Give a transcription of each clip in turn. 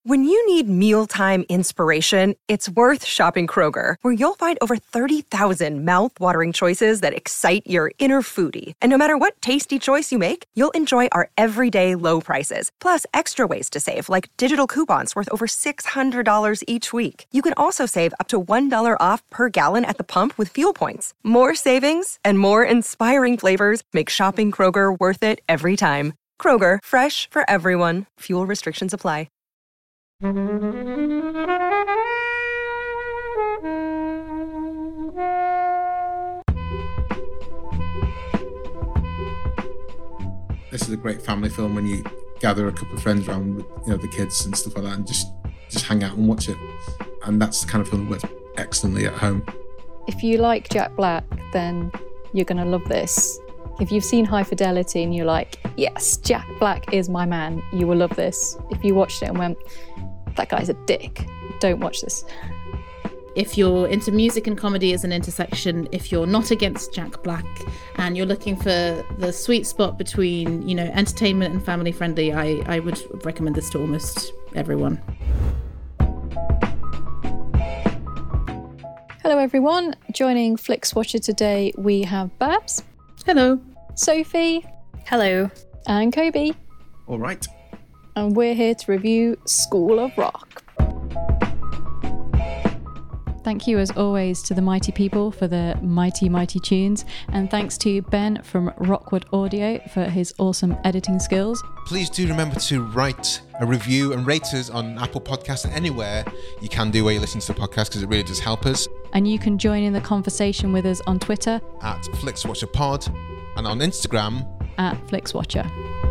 When you need mealtime inspiration, it's worth shopping Kroger, where you'll find over 30,000 mouth-watering choices that excite your inner foodie. And no matter what tasty choice you make, you'll enjoy our everyday low prices, plus extra ways to save, like digital coupons worth over $600 each week. You can also save up to $1 off per gallon at the pump with fuel points. More savings and more inspiring flavors make shopping Kroger worth it every time. Kroger, fresh for everyone. Fuel restrictions apply. This is a great family film when you gather a couple of friends around with, the kids and stuff like that, and just hang out and watch it. And that's the kind of film that works excellently at home. If you like Jack Black, then you're going to love this. If you've seen High Fidelity and you're like, yes, Jack Black is my man, you will love this. If you watched it and went, that guy's a dick, don't watch this. If you're into music and comedy as an intersection, if you're not against Jack Black and you're looking for the sweet spot between, entertainment and family friendly, I would recommend this to almost everyone. Hello everyone, joining FlixWatcher today we have Babs. Hello. Sophie. Hello. And Kobe. All right. And we're here to review School of Rock. Thank you as always to the mighty people for the mighty, mighty tunes. And thanks to Ben from Rockwood Audio for his awesome editing skills. Please do remember to write a review and rate us on Apple Podcasts and anywhere you can do where you listen to the podcast, because it really does help us. And you can join in the conversation with us on Twitter at FlixWatcherPod and on Instagram at FlixWatcher.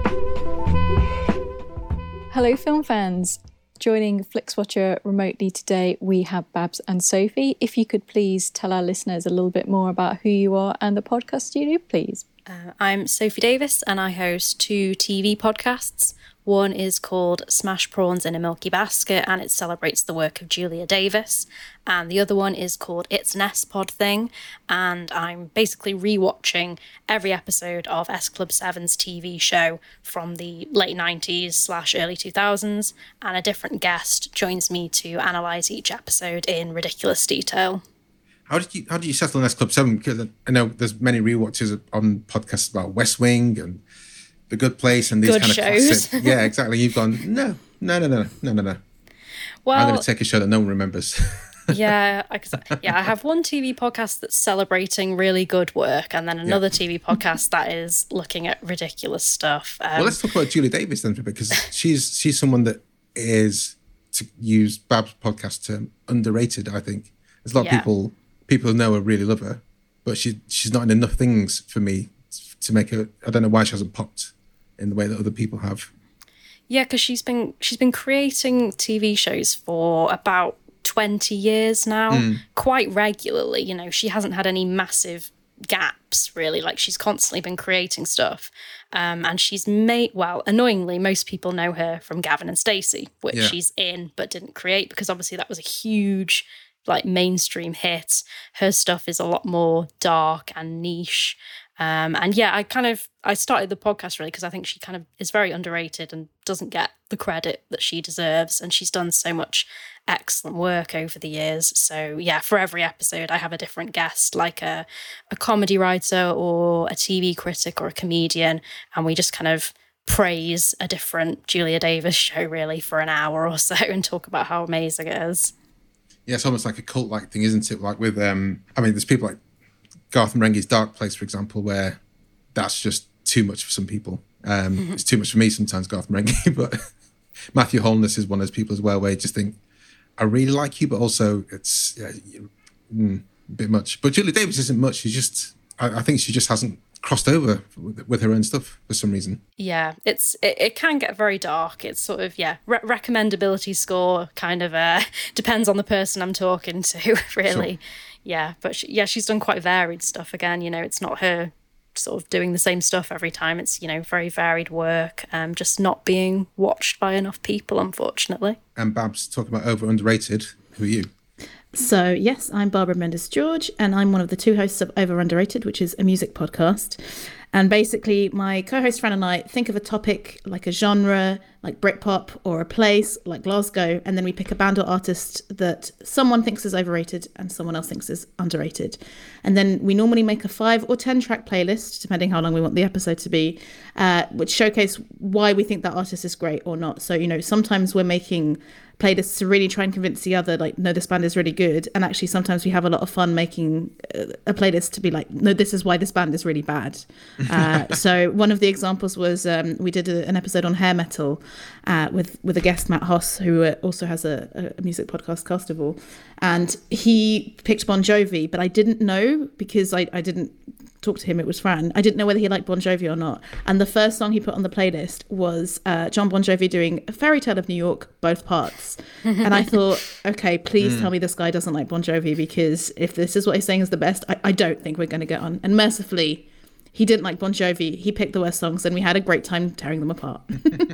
Hello film fans. Joining FlixWatcher remotely today, we have Babs and Sophie. If you could please tell our listeners a little bit more about who you are and the podcast you do, please. I'm Sophie Davis and I host 2 TV podcasts. One is called Smash Prawns in a Milky Basket and it celebrates the work of Julia Davis. And the other one is called It's an S-Pod Thing. And I'm basically rewatching every episode of S Club 7's TV show from the late 90s/early 2000s. And a different guest joins me to analyse each episode in ridiculous detail. How did you settle on S Club 7? Because I know there's many rewatches on podcasts about West Wing and The Good Place and these good kind of shows. classic. Yeah, exactly. You've gone, no. Well, I'm going to take a show that no one remembers. I have one TV podcast that's celebrating really good work and then another TV podcast that is looking at ridiculous stuff. Well, let's talk about Julia Davis then, because she's someone that is, to use Bab's podcast term, underrated, I think. There's a lot of people who know her really love her, but she's not in enough things for me to make her. I don't know why she hasn't popped in the way that other people have. Yeah, because she's been creating TV shows for about 20 years now, quite regularly. She hasn't had any massive gaps really. Like, she's constantly been creating stuff, and she's annoyingly, most people know her from Gavin and Stacey, which she's in but didn't create, because obviously that was a huge mainstream hit. Her stuff is a lot more dark and niche. I started the podcast really because I think she kind of is very underrated and doesn't get the credit that she deserves. And she's done so much excellent work over the years. So for every episode I have a different guest, like a comedy writer or a TV critic or a comedian. And we just kind of praise a different Julia Davis show really for an hour or so and talk about how amazing it is. Yeah, it's almost like a cult-like thing, isn't it? Like with, there's people like Garth Marenghi's Dark Place, for example, where that's just too much for some people. It's too much for me sometimes, Garth Marenghi, but Matthew Holness is one of those people as well, where you just think, I really like you, but also it's a bit much. But Julia Davis isn't much. She's just, I think she just hasn't crossed over with her own stuff for some reason. Yeah, it can get very dark. It's sort of, recommendability score kind of depends on the person I'm talking to, really. Sure. Yeah, but she's done quite varied stuff again. It's not her sort of doing the same stuff every time. It's, very varied work, just not being watched by enough people, unfortunately. And Babs, talking about over underrated, who are you? So, yes, I'm Barbara Mendes-George, and I'm one of the 2 hosts of Over Underrated, which is a music podcast. And basically, my co-host friend and I think of a topic, like a genre, like Britpop or a place like Glasgow, and then we pick a band or artist that someone thinks is overrated and someone else thinks is underrated. And then we normally make a 5 or 10 track playlist, depending how long we want the episode to be, which showcase why we think that artist is great or not. So, sometimes we're making playlists to really try and convince the other, like, no, this band is really good. And actually sometimes we have a lot of fun making a playlist to be like, no, this is why this band is really bad. So one of the examples was we did an episode on hair metal with a guest, Matt Hoss, who also has a music podcast, Castival, and he picked Bon Jovi, but I didn't know because I didn't talk to him. It was Fran. I didn't know whether he liked Bon Jovi or not. And the first song he put on the playlist was John Bon Jovi doing A Fairy Tale of New York, both parts. And I thought, okay, please tell me this guy doesn't like Bon Jovi, because if this is what he's saying is the best, I don't think we're going to get on. And mercifully, he didn't like Bon Jovi. He picked the worst songs, and we had a great time tearing them apart.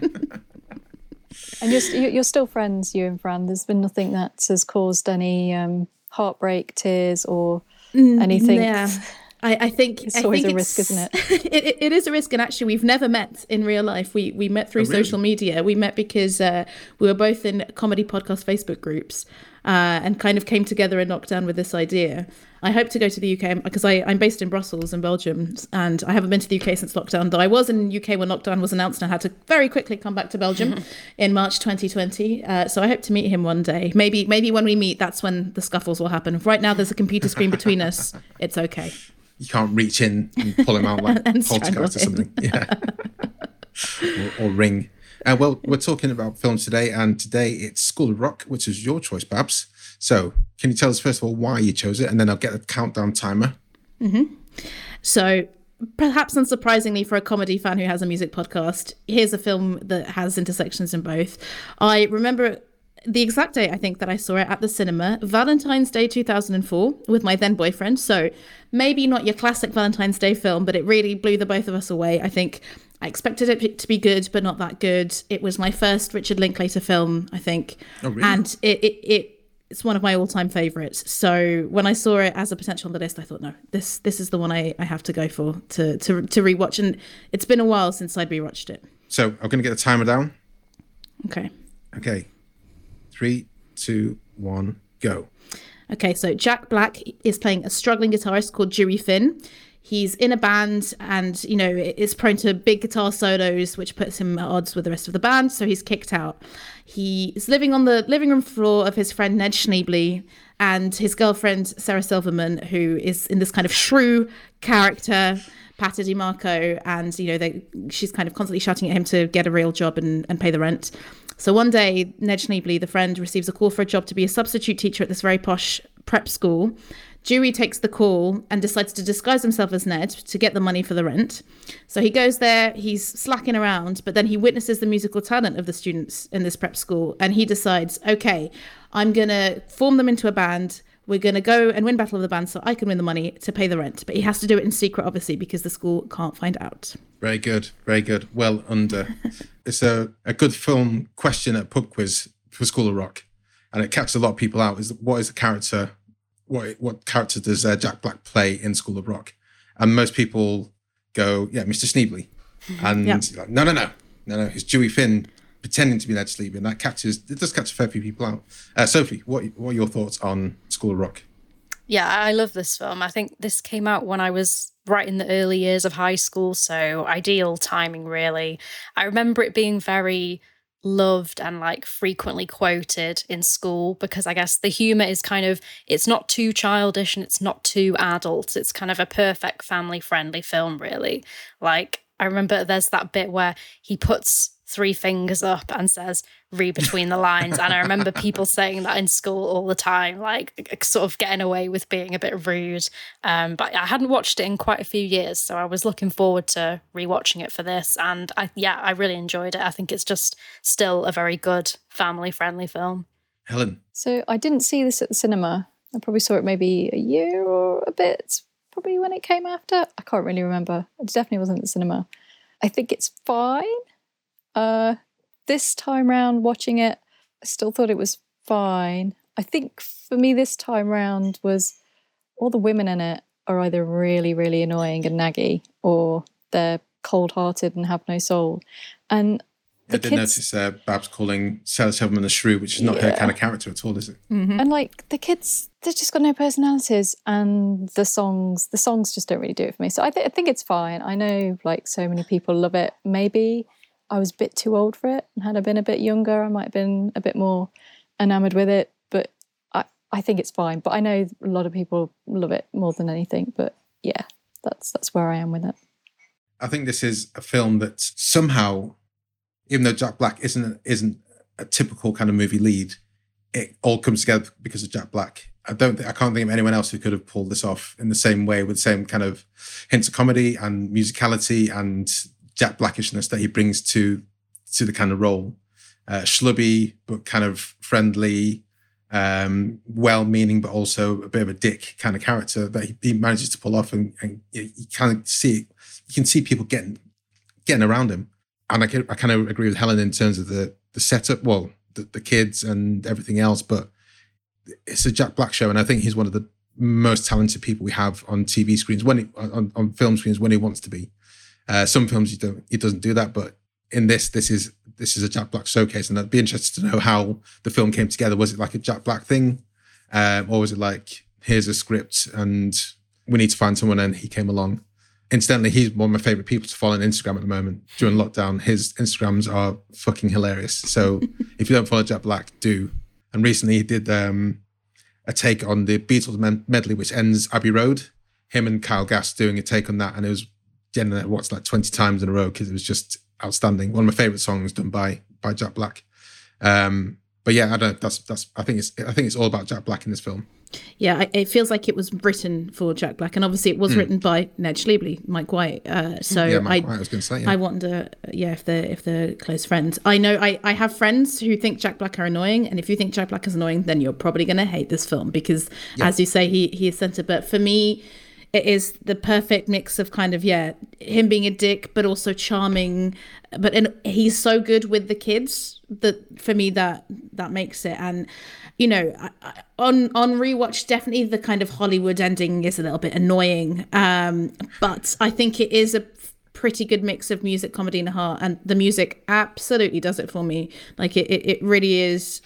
And you're still friends, you and Fran. There's been nothing that has caused any heartbreak, tears, or anything. Yeah. I think it's always a risk, isn't it? It is a risk, and actually we've never met in real life. We met through social media. We met because we were both in comedy podcast Facebook groups and kind of came together in lockdown with this idea. I hope to go to the UK because I'm based in Brussels in Belgium, and I haven't been to the UK since lockdown, though I was in the UK when lockdown was announced and I had to very quickly come back to Belgium in March 2020. So I hope to meet him one day. Maybe when we meet, that's when the scuffles will happen. Right now there's a computer screen between us. It's okay. You can't reach in and pull him out like Poltergeist or something. Yeah. or Ring. Well, we're talking about films today, and today it's School of Rock, which is your choice, Babs. So can you tell us, first of all, why you chose it? And then I'll get a countdown timer. Mm-hmm. So perhaps unsurprisingly for a comedy fan who has a music podcast, here's a film that has intersections in both. I remember the exact day, I think, that I saw it at the cinema, Valentine's Day 2004, with my then boyfriend. So maybe not your classic Valentine's Day film, but it really blew the both of us away. I think I expected it to be good, but not that good. It was my first Richard Linklater film, I think. Oh, really? And it's one of my all-time favorites. So when I saw it as a potential on the list, I thought, no, this is the one I have to go for to rewatch. And it's been a while since I'd rewatched it. So I'm going to get the timer down. Okay. 3, 2, 1, go. Okay, so Jack Black is playing a struggling guitarist called Dewey Finn. He's in a band and, is prone to big guitar solos, which puts him at odds with the rest of the band, so he's kicked out. He is living on the living room floor of his friend Ned Schneebly and his girlfriend Sarah Silverman, who is in this kind of shrew character, Pata DiMarco, and, she's kind of constantly shouting at him to get a real job and pay the rent. So one day, Ned Schneebly, the friend, receives a call for a job to be a substitute teacher at this very posh prep school. Dewey takes the call and decides to disguise himself as Ned to get the money for the rent. So he goes there, he's slacking around, but then he witnesses the musical talent of the students in this prep school, and he decides, okay, I'm going to form them into a band. We're going to go and win Battle of the Bands so I can win the money to pay the rent. But he has to do it in secret, obviously, because the school can't find out. Very good. Very good. Well under. It's a good film question at Pub Quiz for School of Rock. And it catches a lot of people out. What is the character? What character does Jack Black play in School of Rock? And most people go, yeah, Mr. Schneebly. And like, no. It's Dewey Finn pretending to be Ned Schneebly. And it does catch a fair few people out. Sophie, what are your thoughts on School of Rock? Yeah, I love this film. I think this came out when I was right in the early years of high school, so ideal timing, really. I remember it being very loved and frequently quoted in school because I guess the humour is it's not too childish and it's not too adult. It's kind of a perfect family-friendly film, really. I remember there's that bit where he puts 3 fingers up and says, read between the lines. And I remember people saying that in school all the time, sort of getting away with being a bit rude. But I hadn't watched it in quite a few years, so I was looking forward to rewatching it for this. And I really enjoyed it. I think it's just still a very good family-friendly film. Helen? So I didn't see this at the cinema. I probably saw it maybe a year or a bit, probably when it came after. I can't really remember. It definitely wasn't at the cinema. I think it's fine. This time round watching it, I still thought it was fine. I think for me this time round was all the women in it are either really, really annoying and naggy, or they're cold-hearted and have no soul. And I did notice Babs calling Sarah Silverman a shrew, which is not her kind of character at all, is it? Mm-hmm. And like the kids, they've just got no personalities, and the songs just don't really do it for me. So I think it's fine. I know like so many people love it. Maybe I was a bit too old for it, and had I been a bit younger, I might have been a bit more enamored with it. But I think it's fine. But I know a lot of people love it more than anything. But yeah, that's where I am with it. I think this is a film that somehow, even though Jack Black isn't a typical kind of movie lead, it all comes together because of Jack Black. I can't think of anyone else who could have pulled this off in the same way, with the same kind of hints of comedy and musicality and Jack Blackishness that he brings to the kind of role. Schlubby, but kind of friendly, well-meaning, but also a bit of a dick kind of character that he manages to pull off, and you kind of see. You can see people getting around him. And I kind of agree with Helen in terms of the setup, well, the kids and everything else, but it's a Jack Black show, and I think he's one of the most talented people we have on TV screens, on film screens, when he wants to be. Some films he doesn't do that, but in this is a Jack Black showcase, and I'd be interested to know how the film came together. Was it like a Jack Black thing, or was it like, here's a script and we need to find someone, and he came along? Incidentally, he's one of my favorite people to follow on Instagram at the moment. During lockdown, his Instagrams are fucking hilarious. So if you don't follow Jack Black, do. And recently he did a take on the Beatles medley, which ends Abbey Road. Him and Kyle Gass doing a take on that, and it was generally watched like 20 times in a row because it was just outstanding. One of my favorite songs done by Jack Black. But yeah, I don't. I think it's all about Jack Black in this film. Yeah, it feels like it was written for Jack Black, and obviously it was written by Ned Schliebly, Mike White. Mike White, I was going to say. Yeah. I wonder, if they're close friends. I know I have friends who think Jack Black are annoying, and if you think Jack Black is annoying, then you're probably going to hate this film because, as you say, he is centered. But for me, it is the perfect mix of kind of him being a dick, but also charming. And he's so good with the kids that for me that makes it. And on rewatch, definitely the kind of Hollywood ending is a little bit annoying. But I think it is a pretty good mix of music, comedy, and heart, and the music absolutely does it for me. Like it really is,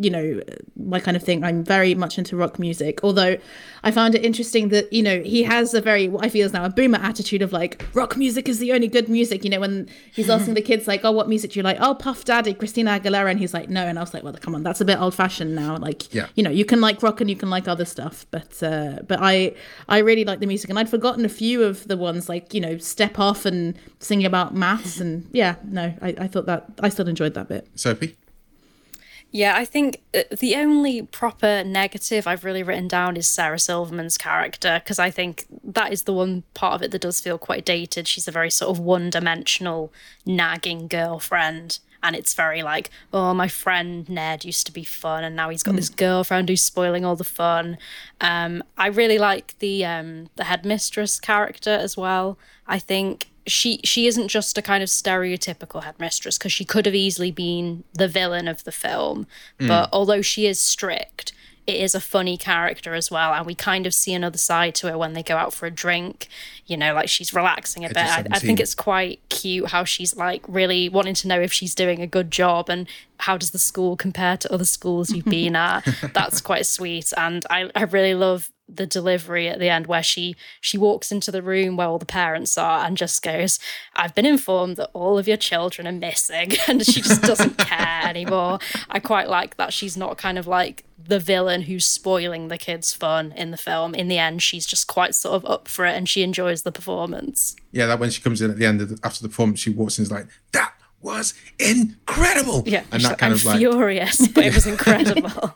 my kind of thing. I'm very much into rock music, although I found it interesting that he has a very, what I feel is now a boomer attitude of like, rock music is the only good music. When he's asking the kids like, oh, what music do you like? Oh, Puff Daddy, Christina Aguilera, and he's like, no. And I was like, well, come on, that's a bit old fashioned now. Like, you can like rock and you can like other stuff, but I really like the music, and I'd forgotten a few of the ones like Step Off and singing about maths, and I thought that I still enjoyed that bit. Sophie? Yeah, I think the only proper negative I've really written down is Sarah Silverman's character, because I think that is the one part of it that does feel quite dated. She's a very sort of one-dimensional, nagging girlfriend, and it's very like, oh, my friend Ned used to be fun, and now he's got this girlfriend who's spoiling all the fun. I really like the headmistress character as well. I think she isn't just a kind of stereotypical headmistress, because she could have easily been the villain of the film. But although she is strict, it is a funny character as well, and we kind of see another side to her when they go out for a drink. Like she's relaxing a bit. I think it's quite cute how she's like really wanting to know if she's doing a good job and how does the school compare to other schools you've been at. That's quite sweet, and I really love the delivery at the end where she walks into the room where all the parents are and just goes, I've been informed that all of your children are missing, and she just doesn't care anymore. I quite like that she's not kind of like the villain who's spoiling the kids' fun in the film. In the end, she's just quite sort of up for it, and she enjoys the performance. Yeah, that when she comes in at the end after the performance, she walks in and is like, that was incredible. Yeah, and that kind of like furious, but it was incredible.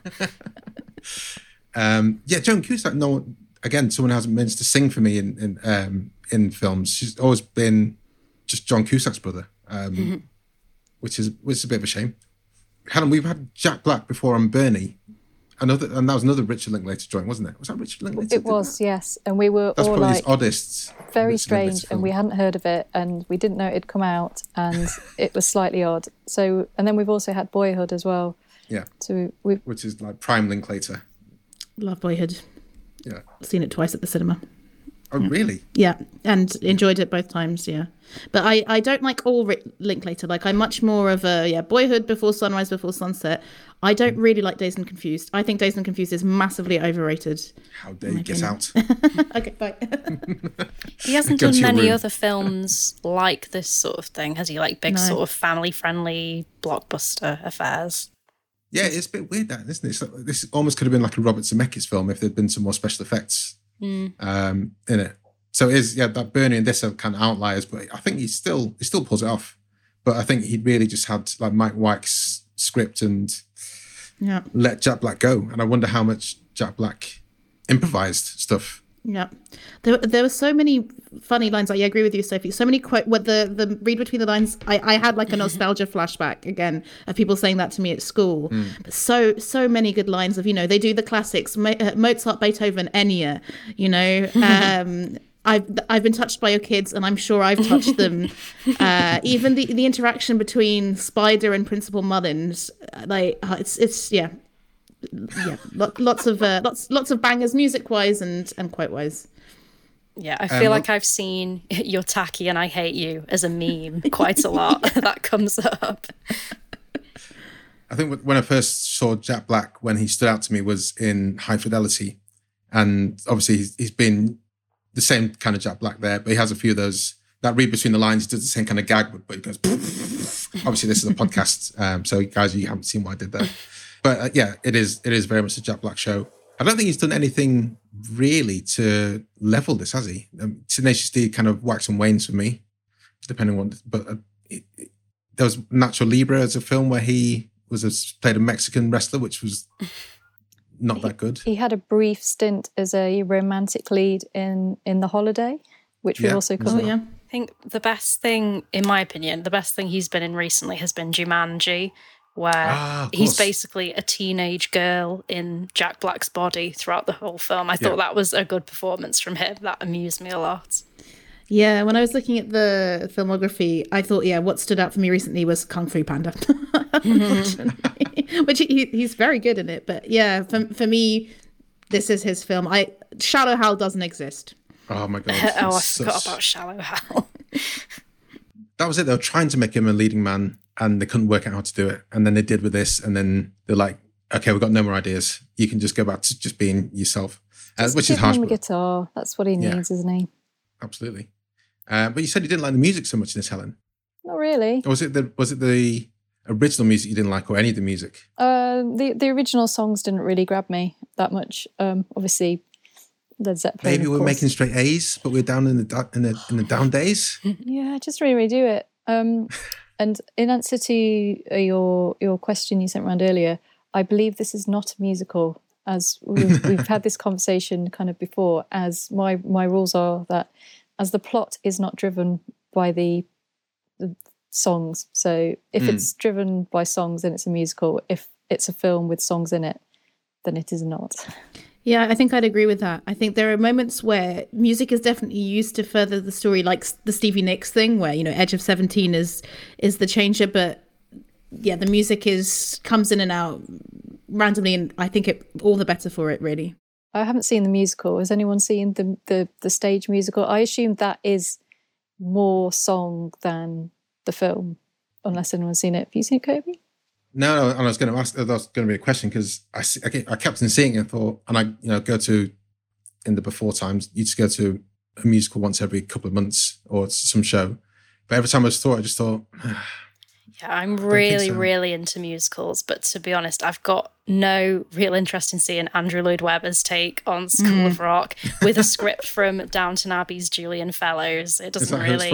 Joan Cusack. No, again, someone who hasn't managed to sing for me in films. She's always been just John Cusack's brother, which is a bit of a shame. Helen, we've had Jack Black before on Bernie, and that was another Richard Linklater joint, wasn't it? Was that Richard Linklater? It was, yes. And we were That's all probably like his oddest. Very strange, and we hadn't heard of it, and we didn't know it'd come out, and it was slightly odd. So, and then we've also had Boyhood as well. Yeah. So which is like prime Linklater. Love Boyhood. Yeah. Seen it twice at the cinema. Oh, really? Yeah, and enjoyed it both times. Yeah, but I don't like all Linklater. Like I'm much more of a Boyhood, Before Sunrise, Before Sunset. I don't really like Dazed and Confused. I think Dazed and Confused is massively overrated. How dare you get out? Okay, bye. He hasn't done many other films like this sort of thing, has he? Like big sort of family-friendly blockbuster affairs. Yeah, it's a bit weird, that, isn't it? It's like, this almost could have been like a Robert Zemeckis film if there'd been some more special effects in it. So it is, that Bernie and this are kind of outliers, but I think he still pulls it off. But I think he really just had like Mike White's script and let Jack Black go. And I wonder how much Jack Black improvised stuff. Yeah, there were so many funny lines. I agree with you, Sophie. So many the read between the lines. I had like a nostalgia flashback again of people saying that to me at school. But so many good lines of, they do the classics, Mozart, Beethoven, Enya. I've been touched by your kids, and I'm sure I've touched them. Even the interaction between Spider and Principal Mullins, lots of bangers, music wise and quote wise. Yeah, I feel like I've seen "You're Tacky and I Hate You" as a meme quite a lot. That comes up. I think when I first saw Jack Black, when he stood out to me, was in High Fidelity, and obviously he's been the same kind of Jack Black there, but he has a few of those that read between the lines. He does the same kind of gag, but he goes. Obviously, this is a podcast, so guys, you haven't seen what I did there. But it is very much a Jack Black show. I don't think he's done anything really to level this, has he? Tenacious D kind of wax and wanes for me, depending on. But there was Nacho Libre as a film where he played a Mexican wrestler, which was not that good. He had a brief stint as a romantic lead in The Holiday, which we also covered. I think the best thing, in my opinion, the best thing he's been in recently has been Jumanji, where he's basically a teenage girl in Jack Black's body throughout the whole film. I thought that was a good performance from him. That amused me a lot. Yeah, when I was looking at the filmography, I thought, what stood out for me recently was Kung Fu Panda. Which he's very good in it. But for me, this is his film. Shallow Hal doesn't exist. Oh my God. I forgot about Shallow Hal. That was it. They were trying to make him a leading man, and they couldn't work out how to do it. And then they did with this, and then they're like, okay, we've got no more ideas. You can just go back to just being yourself. Which is harsh. Give him a guitar. That's what he needs, isn't he? Absolutely. But you said you didn't like the music so much in this, Helen. Not really. Or was it the original music you didn't like, or any of the music? The original songs didn't really grab me that much. Obviously, Led Zeppelin. Maybe we're making straight A's, but we're down in the down days. Yeah, just really do it. And in answer to your question you sent around earlier, I believe this is not a musical. As we've had this conversation kind of before, as my rules are that as the plot is not driven by the songs. So if it's driven by songs, then it's a musical. If it's a film with songs in it, then it is not. Yeah, I think I'd agree with that. I think there are moments where music is definitely used to further the story, like the Stevie Nicks thing, where, Edge of 17 is the changer, but the music comes in and out randomly, and I think it all the better for it, really. I haven't seen the musical. Has anyone seen the stage musical? I assume that is more song than the film, unless anyone's seen it. Have you seen it, Kobe? No, and I was going to ask. That was going to be a question because I kept on seeing it and thought, and I go to in the before times. You just go to a musical once every couple of months or some show, but every time I just thought. Yeah, I'm really into musicals, but to be honest, I've got no real interest in seeing Andrew Lloyd Webber's take on School of Rock with a script from Downton Abbey's Julian Fellows. It doesn't really,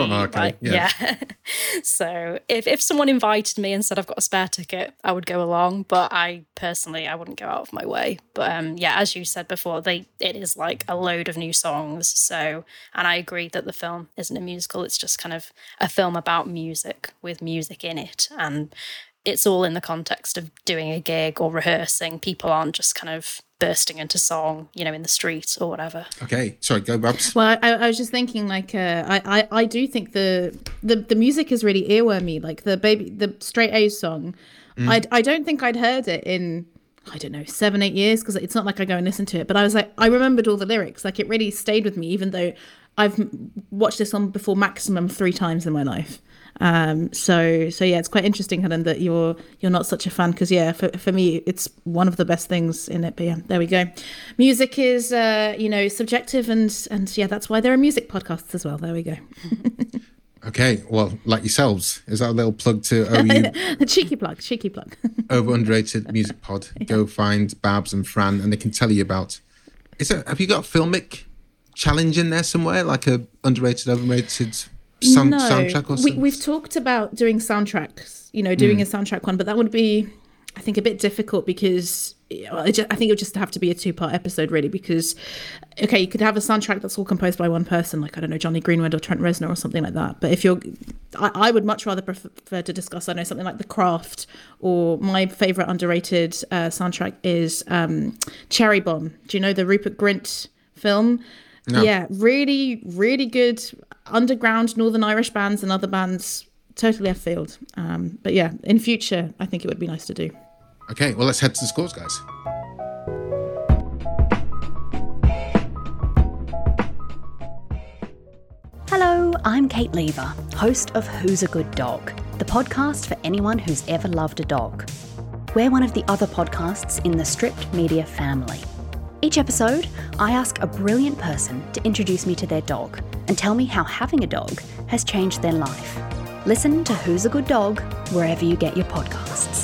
So if someone invited me and said I've got a spare ticket, I would go along, but I wouldn't go out of my way. But as you said before, it is like a load of new songs. So, and I agree that the film isn't a musical; it's just kind of a film about music with music in it. And it's all in the context of doing a gig or rehearsing. People aren't just kind of bursting into song, in the street or whatever. Okay, sorry, go Babs. Well, I was just thinking, like, I do think the music is really earwormy. Like the Straight A's song, I don't think I'd heard it in I don't know, 7-8 years, because it's not like I go and listen to it, but I was like, I remembered all the lyrics. Like, it really stayed with me, even though I've watched this song before maximum 3 times in my life. So yeah, it's quite interesting, Helen, that you're not such a fan, because yeah, for me it's one of the best things in it. But yeah, there we go. Music is subjective, and yeah, that's why there are music podcasts as well. There we go. Okay, well, like yourselves, is that a little plug to OU? cheeky plug. Over Underrated Music Pod. Yeah. Go find Babs and Fran, and they can tell you about. Have you got a filmic challenge in there somewhere, like a underrated, overrated soundtrack or something? We've talked about doing soundtracks, doing a soundtrack one, but that would be, I think, a bit difficult, because I think it would just have to be a 2-part episode, really, because, okay, you could have a soundtrack that's all composed by one person, like, I don't know, Johnny Greenwood or Trent Reznor or something like that. But I would much rather prefer to discuss, I don't know, something like The Craft, or my favourite underrated soundtrack is Cherry Bomb. Do you know the Rupert Grint film? No. Yeah, really, really good underground Northern Irish bands and other bands, totally left field. But yeah, in future, I think it would be nice to do. Okay, well, let's head to the scores, guys. Hello, I'm Kate Lever, host of Who's a Good Dog, the podcast for anyone who's ever loved a dog. We're one of the other podcasts in the Stripped Media family. Each episode, I ask a brilliant person to introduce me to their dog and tell me how having a dog has changed their life. Listen to Who's a Good Dog wherever you get your podcasts.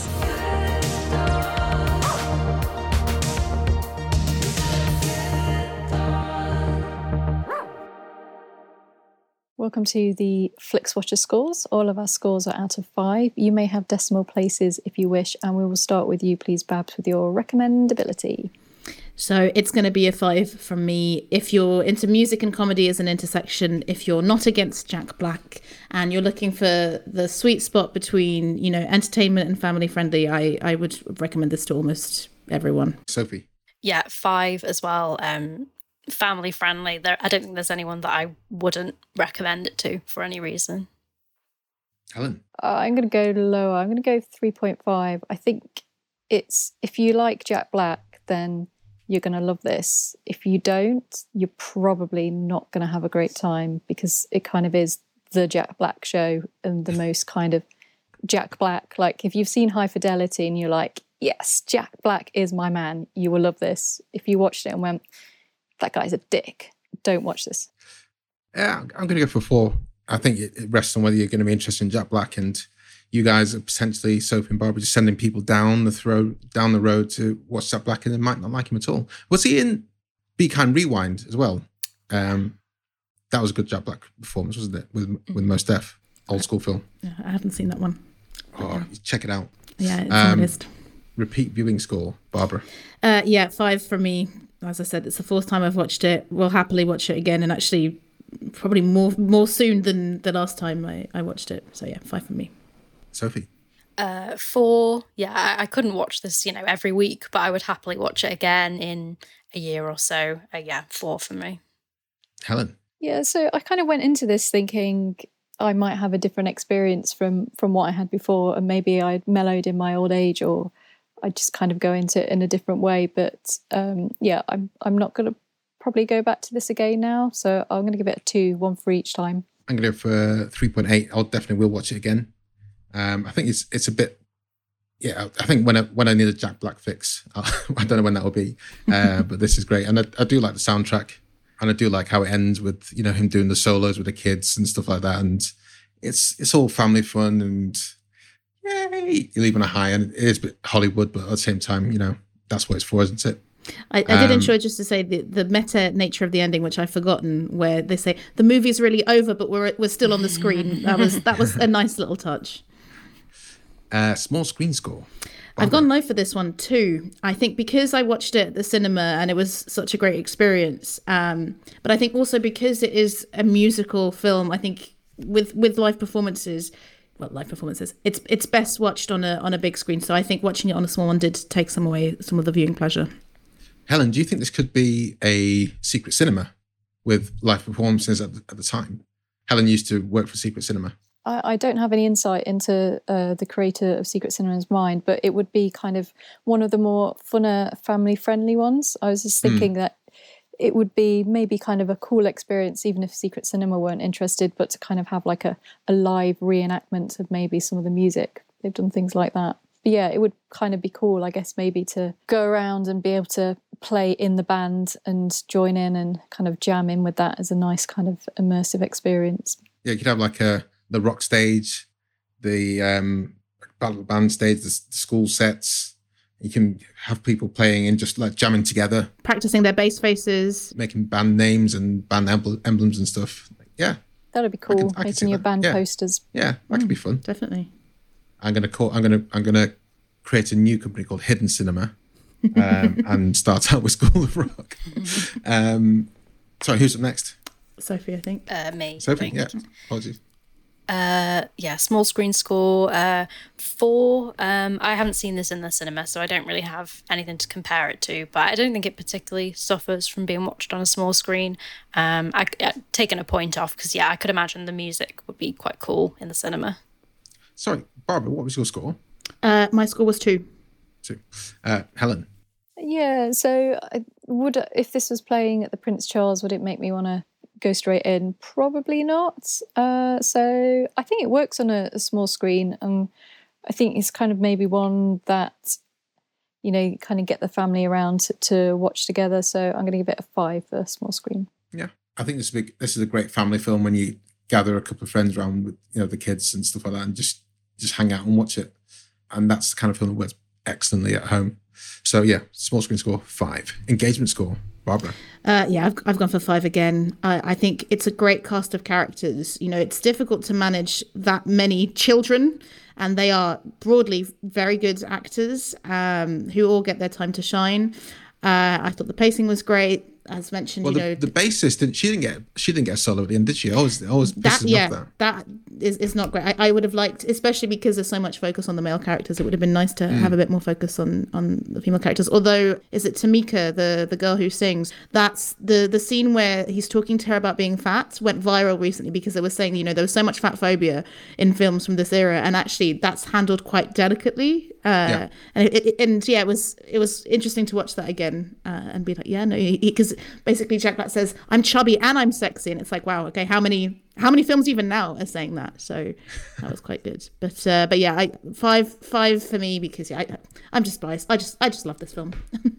Welcome to the FlixWatcher scores. All of our scores are out of 5. You may have decimal places if you wish, and we will start with you, please, Babs, with your recommendability. So it's going to be a 5 from me. If you're into music and comedy as an intersection, if you're not against Jack Black and you're looking for the sweet spot between, entertainment and family friendly, I would recommend this to almost everyone. Sophie? Yeah, 5 as well. Family friendly. I don't think there's anyone that I wouldn't recommend it to for any reason. Helen? I'm going to go lower. I'm going to go 3.5. I think if you like Jack Black, then you're going to love this. If you don't, you're probably not going to have a great time, because it kind of is the Jack Black show, and the most kind of Jack Black. Like, if you've seen High Fidelity and you're like, yes, Jack Black is my man, you will love this. If you watched it and went, that guy's a dick, don't watch this. Yeah, I'm going to go for 4. I think it rests on whether you're going to be interested in Jack Black, and you guys are potentially, Sophie and Barbara, just sending people down the road to watch Jack Black, and they might not like him at all. Was he in Be Kind Rewind as well? That was a good Jack Black performance, wasn't it? With Mos Def, old school film. Yeah, I haven't seen that one. Oh, check it out. Yeah, it's on the list. Repeat viewing score, Barbara. 5 from me. As I said, it's the 4th time I've watched it. We'll happily watch it again, and actually probably more soon than the last time I watched it. So yeah, 5 from me. Sophie? 4. Yeah, I couldn't watch this, every week, but I would happily watch it again in a year or so. 4 for me. Helen? Yeah, so I kind of went into this thinking I might have a different experience from what I had before, and maybe I'd mellowed in my old age, or I just kind of go into it in a different way. But I'm not going to probably go back to this again now. So I'm going to give it a 2, 1 for each time. I'm going to go for 3.8. I'll definitely will watch it again. I think it's a bit. Yeah, I think when I need a Jack Black fix, I don't know when that will be. But this is great, and I do like the soundtrack, and I do like how it ends with him doing the solos with the kids and stuff like that, and it's all family fun and. Yay! You leave on a high, and it is a bit Hollywood, but at the same time, that's what it's for, isn't it? I did enjoy, just to say, the meta nature of the ending, which I've forgotten, where they say the movie's really over, but we're still on the screen. That was a nice little touch. Small screen score. I've gone low for this one too. I think because I watched it at the cinema and it was such a great experience. But I think also because it is a musical film, I think with live performances. It's best watched on a big screen. So I think watching it on a small one did take some of the viewing pleasure. Helen, do you think this could be a secret cinema with live performances at the time? Helen used to work for Secret Cinema. I don't have any insight into the creator of Secret Cinema's mind, but it would be kind of one of the more funner, family-friendly ones. I was just thinking that it would be maybe kind of a cool experience, even if Secret Cinema weren't interested, but to kind of have like a live reenactment of maybe some of the music. They've done things like that. But yeah, it would kind of be cool, I guess, maybe to go around and be able to play in the band and join in and kind of jam in with that as a nice kind of immersive experience. Yeah, you could have like the rock stage, the battle band stage, the school sets. You can have people playing and just like jamming together, practicing their bass faces, making band names and band emblems and stuff. Yeah, that'd be cool. I can making your band posters. Yeah, that could be fun. Definitely. I'm gonna create a new company called Hidden Cinema, and start out with School of Rock. Sorry, who's up next? Sophie, I think. Me. Sophie, yeah. Apologies. Small screen score 4. I haven't seen this in the cinema, so I don't really have anything to compare it to, but I don't think it particularly suffers from being watched on a small screen. I've taken a point off because I could imagine the music would be quite cool in the cinema. Sorry, Barbara, what was your score? My score was 2. 2. Helen? Yeah, so if this was playing at the Prince Charles, would it make me want to go straight in? Probably not. So I think it works on a small screen, and I think it's kind of maybe one that, you kind of get the family around to watch together. So I'm going to give it a 5 for a small screen. Yeah, I think this is a great family film when you gather a couple of friends around with the kids and stuff like that, and just hang out and watch it. And that's the kind of film that works excellently at home. So yeah, small screen score 5. Engagement score, Barbara? I've gone for 5 again. I think it's a great cast of characters. It's difficult to manage that many children, and they are broadly very good actors who all get their time to shine. I thought the pacing was great. As mentioned, the bassist didn't get a solo at the end, did she? I always pisses me off that is not great. I would have liked, especially because there's so much focus on the male characters, it would have been nice to have a bit more focus on the female characters. Although, is it Tamika, the girl who sings? That's the scene where he's talking to her about being fat went viral recently because they were saying there was so much fat phobia in films from this era, and actually that's handled quite delicately. And it was interesting to watch that again and be like, because basically Jack Black says I'm chubby and I'm sexy, and it's like, wow, okay, how many films even now are saying that? So that was quite good. But yeah, 5 for me because I'm just biased. I just love this film.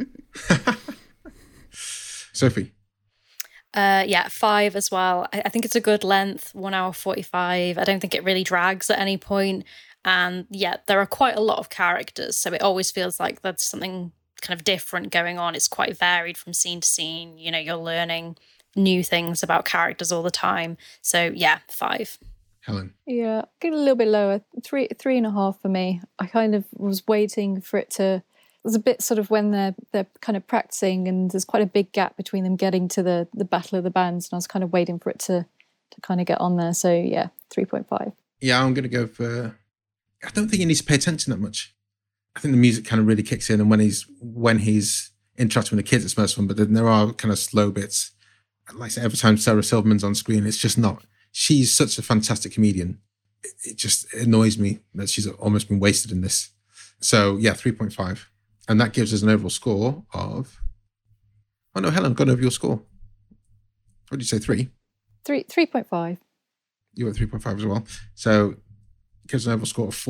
Sophie? 5 as well. I think it's a good length, 1 hour 45. I don't think it really drags at any point. And there are quite a lot of characters, so it always feels like there's something kind of different going on. It's quite varied from scene to scene. You're learning new things about characters all the time. So 5. Helen? Yeah, get a little bit lower. 3.5 for me. I kind of was waiting for it to. There's a bit sort of when they're kind of practicing, and there's quite a big gap between them getting to the battle of the bands, and I was kind of waiting for it to kind of get on there. So 3.5. Yeah, I'm going to go for. I don't think he needs to pay attention that much. I think the music kind of really kicks in, and when he's interacting with the kids, it's most fun. But then there are kind of slow bits. Like I say, every time Sarah Silverman's on screen, it's just not. She's such a fantastic comedian. It just annoys me that she's almost been wasted in this. So 3.5, and that gives us an overall score of. Oh no, Helen, I've gone over your score. What did you say? 3? 3.5. You were 3.5 as well. So. Gives an overall score of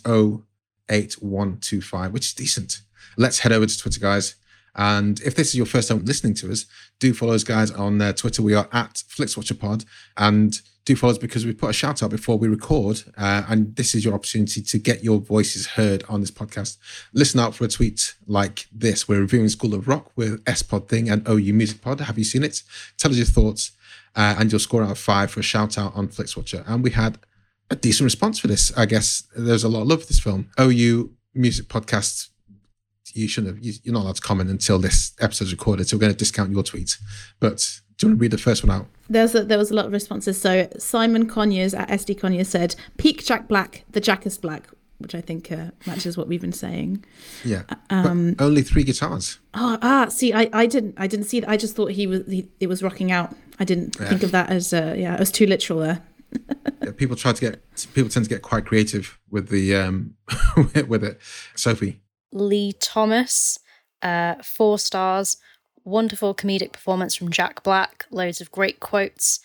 4.08125, which is decent. Let's head over to Twitter, guys. And if this is your first time listening to us, do follow us, guys, on Twitter. We are at FlixWatcherPod. And do follow us because we put a shout out before we record. And this is your opportunity to get your voices heard on this podcast. Listen out for a tweet like this. We're reviewing School of Rock with S-Pod Thing and OU Music Pod. Have you seen it? Tell us your thoughts. And you'll score out of 5 for a shout out on FlixWatcher. And we had a decent response for this. I guess there's a lot of love for this film. OU Music Podcast, you're not allowed to comment until this episode's recorded, so we're going to discount your tweet. But do you want to read the first one out? There was a lot of responses. So Simon Conyers at SD Conyers said, "Peak Jack Black, the Jack is black," which I think matches what we've been saying. Yeah, but only 3 guitars. See, I didn't see that. I just thought it was rocking out. I didn't think of that as it was too literal there. Yeah, people tend to get quite creative with the with it. Sophie. Lee Thomas, 4 stars. Wonderful comedic performance from Jack Black. Loads of great quotes.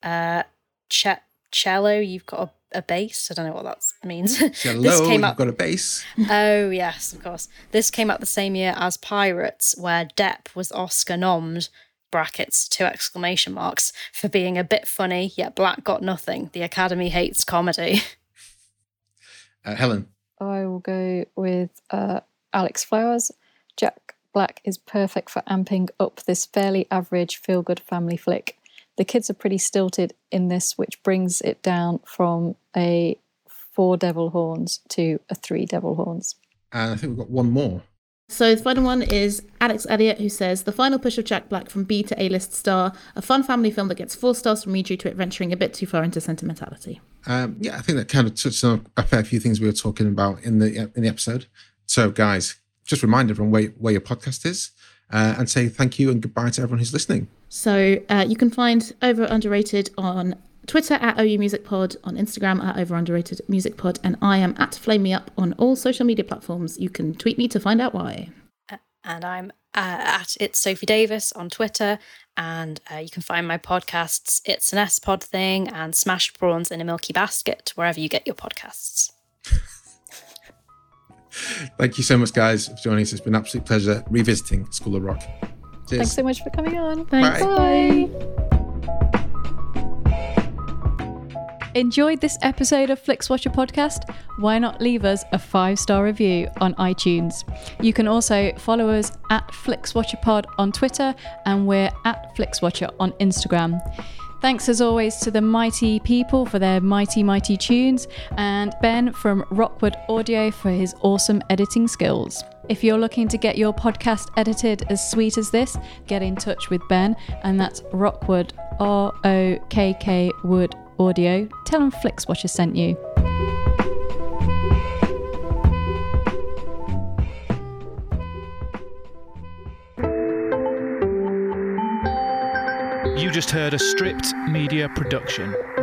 Cello, you've got a bass. I don't know what that means. Cello, you've got a bass. Oh, yes, of course. This came out the same year as Pirates, where Depp was Oscar nommed, brackets, 2 exclamation marks, for being a bit funny, yet Black got nothing. The Academy hates comedy. Helen. I will go with Alex Flowers. Jack Black is perfect for amping up this fairly average feel-good family flick. The kids are pretty stilted in this, which brings it down from a 4 devil horns to a 3 devil horns. And I think we've got one more. So the final one is Alex Elliott, who says, the final push of Jack Black from B to A-list star, a fun family film that gets 4 stars from me due to it venturing a bit too far into sentimentality. Yeah, I think that kind of touched on a fair few things we were talking about in the episode. So, guys, just remind everyone where your podcast is and say thank you and goodbye to everyone who's listening. So you can find Over Underrated on Twitter at OU Music Pod, on Instagram at Over Underrated Music Pod, and I am at Flame Me Up on all social media platforms. You can tweet me to find out why. And I'm at It's Sophie Davis on Twitter, and you can find my podcasts It's an S-Pod Thing and Smashed Prawns in a Milky Basket, wherever you get your podcasts. Thank you so much, guys, for joining us. It's been an absolute pleasure revisiting School of Rock. Cheers. Thanks so much for coming on. Thanks. Bye. Enjoyed this episode of FlixWatcher Podcast? Why not leave us a 5-star review on iTunes? You can also follow us at FlixWatcherPod on Twitter, and we're at FlixWatcher on Instagram. Thanks as always to the mighty people for their mighty, mighty tunes, and Ben from Rockwood Audio for his awesome editing skills. If you're looking to get your podcast edited as sweet as this, get in touch with Ben, and that's Rockwood, ROKK Wood Audio. Tell them FlixWatcher sent you. You just heard a Stripped Media production.